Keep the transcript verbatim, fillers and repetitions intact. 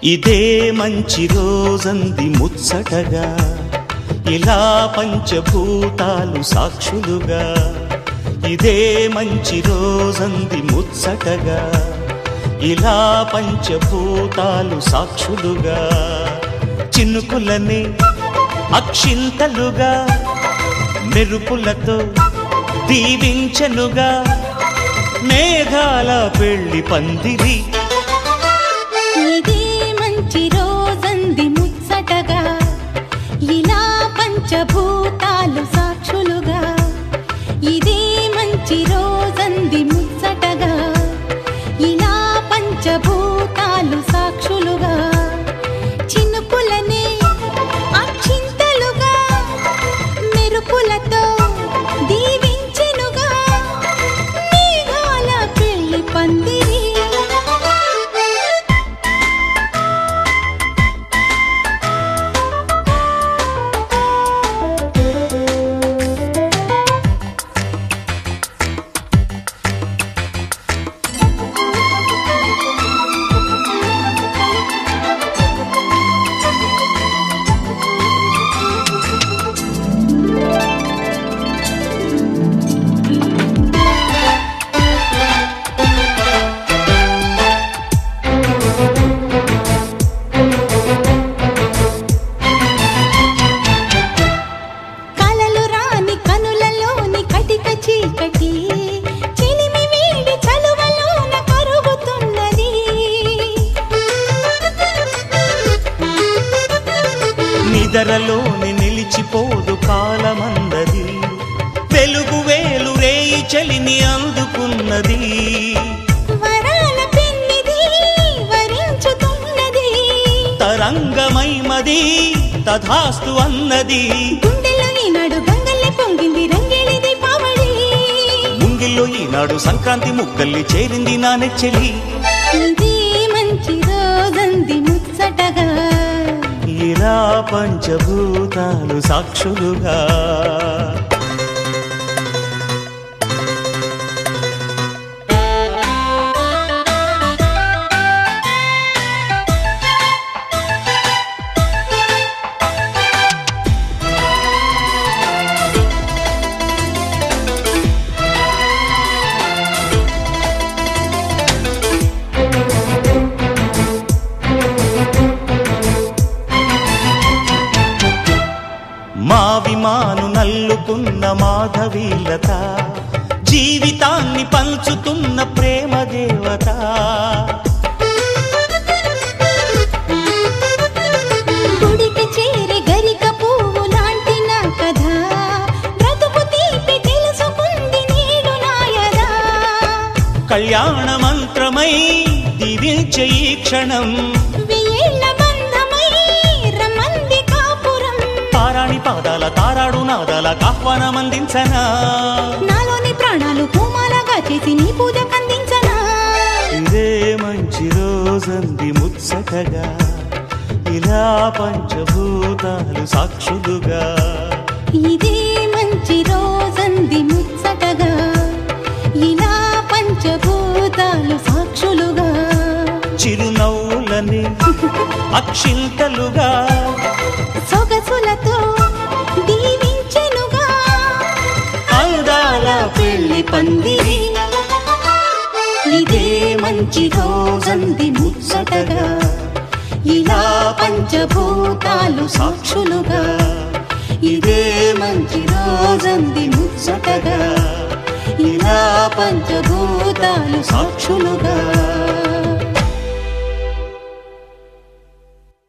ఇదే మంచి రోజంది ముచ్చటగా ఇలా పంచభూతాలు సాక్షులుగా ఇదే మంచి రోజంది ముచ్చటగా ఇలా పంచభూతాలు సాక్షులుగా చినుకులని అక్షింతలుగా మెరుపులతో దీవించెనుగా మేఘాల పెళ్లి పందిరి ఇదే మంచి రోజంది ముచ్చటగా ఇలా పంచభూతాలు సాక్షులుగా ఇదే మంచి రోజంది ముచ్చటగా ఇలా పంచభూతాలు సాక్షులుగా చినుకులనే అక్షింతలుగా మెరుపులతో దీవించెనుగా మేఘాల పెళ్లి పందిరి నిదరలోని నిలిచిపోదు కాలమందది వెలుగు వేలు రేయి చలిని అందుకున్నది వరాల పెన్నిది వరించుతున్నది తరంగమై మది తథాస్తు అన్నది గుండెల్లో ఈనాడు గంగల్లే పొంగింది రంగేలి దీపావళి ముంగిల్లో ఈనాడు సంక్రాంతి ముక్కల్లి చేరింది నా నెచ్చెలి ఇదే మంచి రోజంది ముచ్చటగా ఇలా పంచభూతాలు సాక్షులుగా మావిమాను నల్లుకున్న మాధవీలత జీవితాన్ని పంచుతున్న ప్రేమ దేవత గుడికి చేరి గరిక పువ్వు లాంటి నా కథ బ్రతుకు తీపి తెలుసుకుంది నేడు నాయదా కళ్యాణ మంత్రమై దీవించే ఈ క్షణం పాదాల తారాడు నాదాల ఆహ్వానం అందించనా నాలోని ప్రాణాలు పూమాలగా చేసి నీ పూజ కందించనా ఇదే మంచి రోజంది ముచ్చటగా ఇలా పంచభూతాలు సాక్షులుగా ఇదే మంచి రోజంది ముచ్చటగా ఇలా పంచభూతాలు సాక్షులుగా చిరునవ్వులని అక్షింతలుగా సొగసులతో దీవించెనుగా అందాల పెళ్లి పందిరి ఇదే మంచి రోజంది ముచ్చటగా ఇలా పంచభూతాలు సాక్షులుగా ఇదే మంచి రోజంది ముచ్చటగా ఇలా పంచభూతాలు సాక్షులుగా